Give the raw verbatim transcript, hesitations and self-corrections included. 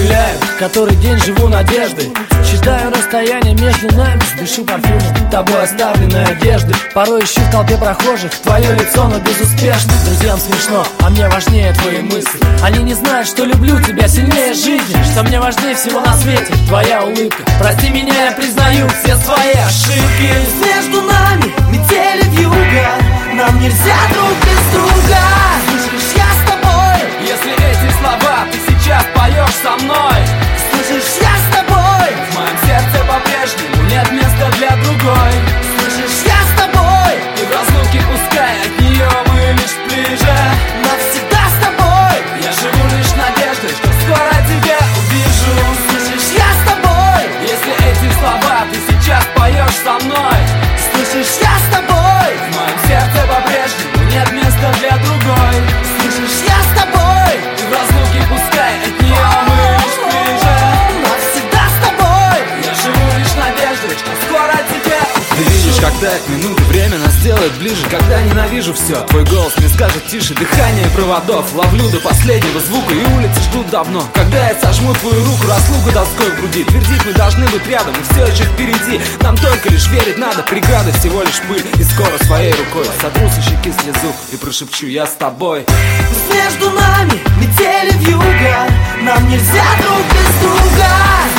гуляю, который день живу надеждой. Считаю расстояние между нами, дышу парфюмом тобой оставленной одежды. Порой ищу в толпе прохожих твое лицо, но безуспешно. Друзьям смешно, а мне важнее твои мысли. Они не знают, что люблю тебя сильнее жизни, что мне важнее всего на свете твоя улыбка. Прости меня, я признаю все свои ошибки. Между нами метели вьюга, нам нельзя друг без друга. Слышишь, я с тобой. Если эти слова ты сейчас поешь со мной, слышишь, я с тобой. В моем сердце по-прежнему нет места для другой. Слышишь, я с тобой. И в разлуке пускай от нее мы лишь ближе. Навсегда с тобой. Я живу лишь надеждой, что скоро тебя увижу. Слышишь, я с тобой. Если эти слова ты сейчас поешь со мной, слышишь, я с тобой. В моем сердце по-прежнему нет места для другой. Слышишь, я с тобой. И в разлуке пускай от нее мы лишь ближе. Навсегда с тобой. Я живу лишь надеждой, что скоро тебя увижу. Ты видишь, когда это минуты, время нас делает ближе. Когда ненавижу все, твой голос мне скажет тише. Дыхание проводов ловлю до последнего звука, и улицы ждут давно. Когда я сожму твою руку, разлуку тоской в груди. Твердить мы должны быть рядом, и все еще впереди. Нам только лишь верить надо, преграды всего лишь пыль. И скоро своей рукой сотру со щеки слезу и прошепчу: я с тобой. Между нами метели вьюга, нам нельзя друг без друга.